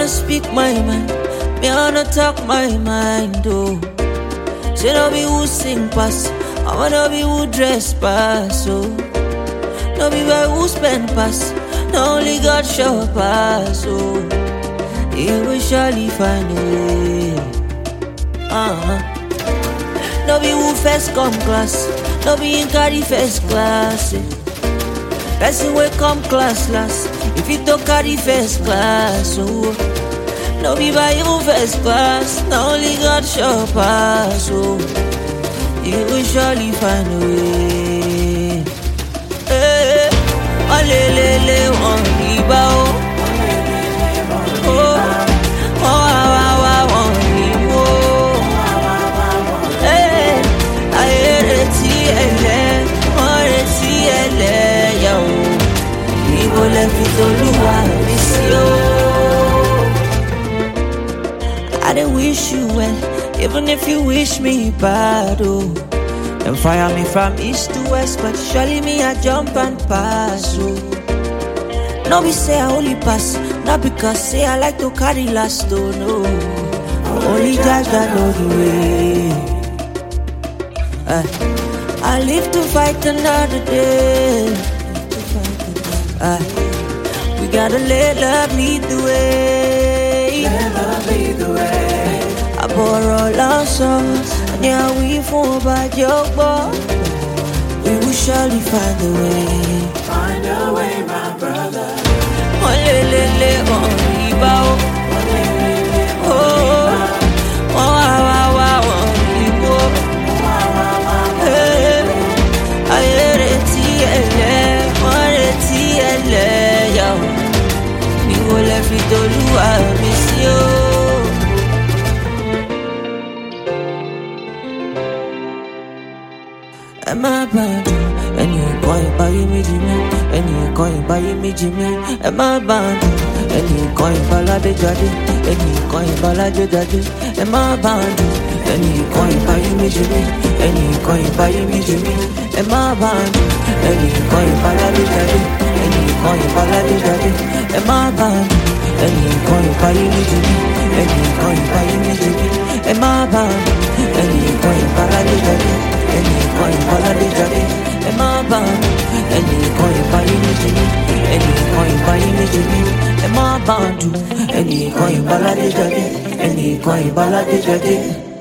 wanna speak my mind, me wanna talk my mind, oh. Say no be who sing pass, I wanna be who dress pass, oh. No be by who spend pass, no only God show pass, oh. You will surely find a way. No be who first come class, no be in carry first class, eh. Person will come class last, if you don't carry first class, oh. No be by you first class, no only God show pass, oh. You will surely find a way. Hey, alelele won riba o, oh, wa won ribo. Hey, ayereti ele, oreti ele ya o. Ibo le fi t'Oluwa mi si o. I don't wish you well, even if you wish me bad, oh. And fire me from east to west, but surely me I jump and pass, oh. No be say I only pass, not because say I like to carry last, oh no. Only God that know the way. I live to fight another day. We gotta let love lead the way. Let love lead the way. I borrow lost songs, and yeah we fall by your boy. We will surely find a way. Find a way, my brother. Oh, le, oh, riba, oh. Oh, oh, oh, ribo. Hey, ayereti ele, oreti ele, yo. Mi wo le fi t'Oluwa mi si o. Ẹ má bàdùn, ẹni nǹkan ìbáyé méjì mi, ẹni nǹkan ìbáyé méjì mi. Ẹ má bàdùn, ẹni nǹkan ìbáládé jáde, ẹni nǹkan ìbáládé jáde. Ẹ má bàdùn, ẹni nǹkan ìbáyé méjì mi, ẹni nǹkan ìbáyé méjì mi. Ẹ má bàdùn, ẹni nǹkan ìbáládé jáde, ẹni nǹkan ìbáládé jáde. Ẹ má bàdùn, ẹni nǹkan ìbáyé méjì mi, ẹni nǹkan ìbáyé méjì mi. Ẹ má bàdùn, ẹni nǹkan ìbáládé jáde, ẹni nǹkan ìbáládé jáde. Ẹ má bàdùn, ẹni nǹkan ìbáyé méjì mi, ẹni nǹkan ìbáyé méjì mi. Ẹ má bàdùn, ẹni nǹkan ìbáládé jáde, ẹni nǹkan ìbáládé jáde.